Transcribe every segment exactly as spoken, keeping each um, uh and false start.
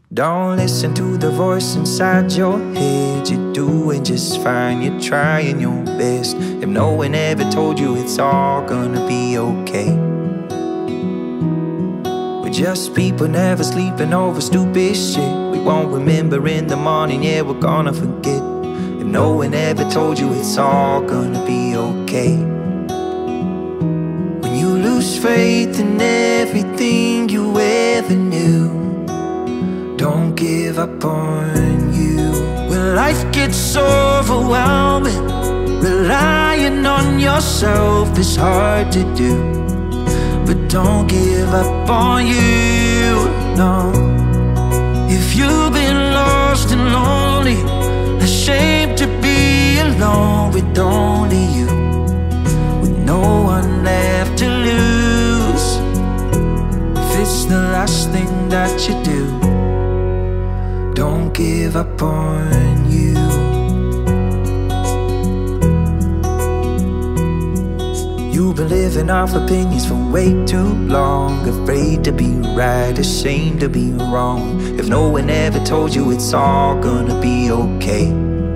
Don't listen to the voice inside your head. You're doing just fine, you're trying your best. If no one ever told you it's all gonna be okay. We're just people never sleeping over stupid shit. We won't remember in the morning, yeah, we're gonna forget. If no one ever told you it's all gonna be okay. When you lose faith in everything you ever knew, don't give up on you. When life gets overwhelming, relying on yourself is hard to do. But don't give up on you, no. If you've been lost and lonely, ashamed to be alone with only you, with no one left to lose, if it's the last thing that you do, don't give up on you. You've been living off opinions for way too long, afraid to be right, ashamed to be wrong. If no one ever told you it's all gonna be okay.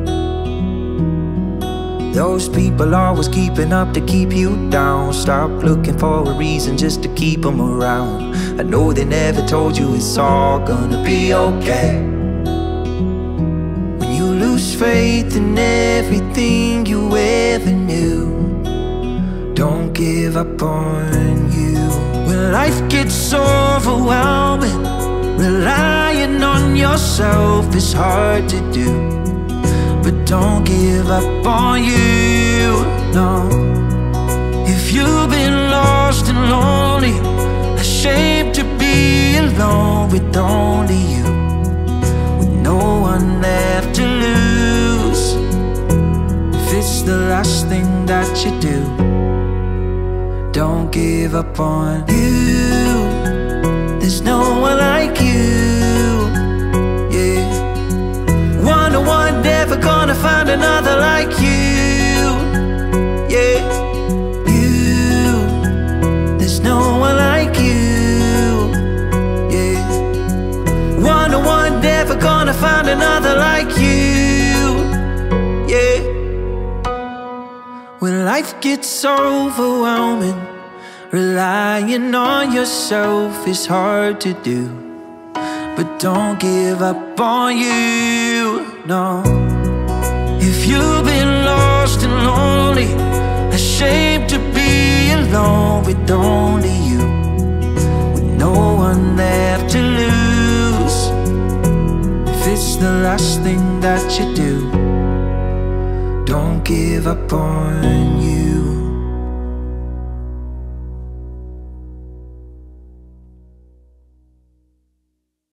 Those people always keeping up to keep you down. Stop looking for a reason just to keep them around. I know they never told you it's all gonna be okay. Lose faith in everything you ever knew, don't give up on you. When life gets overwhelming, relying on yourself is hard to do. But don't give up on you, no. If you've been lost and lonely, ashamed to be alone with only you, with no one left to lose, if it's the last thing that you do, don't give up on you. There's no one like you, yeah. One on one, never gonna find another like you, yeah. You, there's no one like you, yeah. One on one, never gonna find another like you, yeah. When life gets overwhelming, relying on yourself is hard to do. But don't give up on you, no. If you've been lost and lonely, ashamed to be alone with only you, with no one left to lose, if it's the last thing that you do, don't give up on you.